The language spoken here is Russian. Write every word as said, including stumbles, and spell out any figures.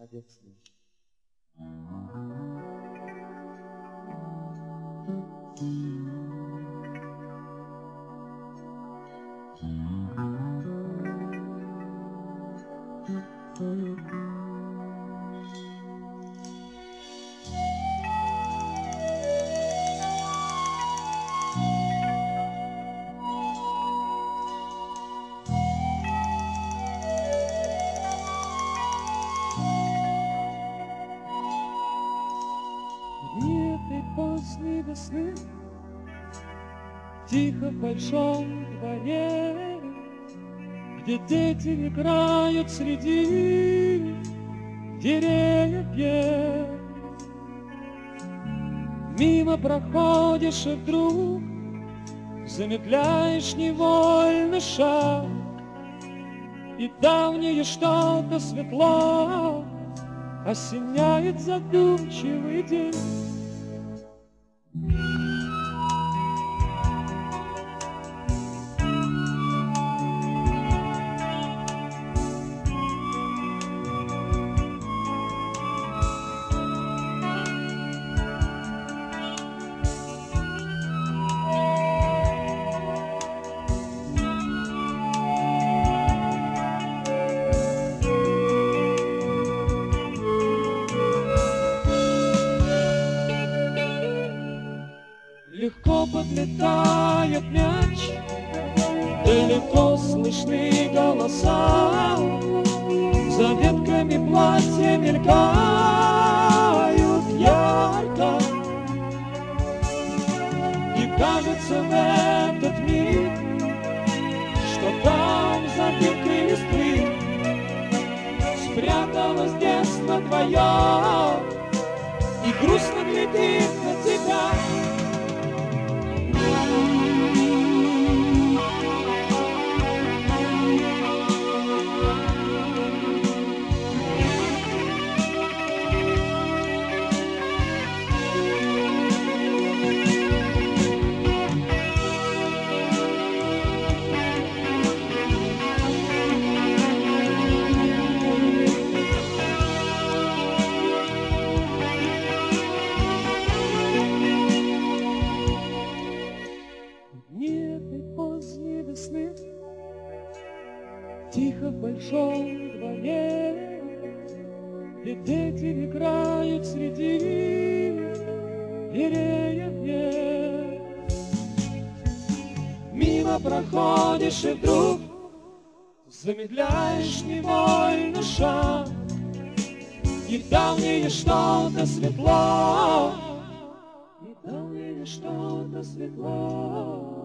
детстве. Дни этой поздней весны тихо в большом дворе, где дети играют среди деревьев. Мимо проходишь и вдруг замедляешь невольно шаг, и давнее что-то светло осеняет задумчивый день. Легко подлетает мяч, далеко слышны голоса, за ветками платья мелькают ярко. И кажется в этот миг, что там за веткой листвы спряталось детство твое и грустно глядит на тебя. Тихо в большом дворе, где дети играют среди деревьев. Мимо проходишь и вдруг замедляешь невольно шаг, и давнее что-то светло, и давнее что-то светло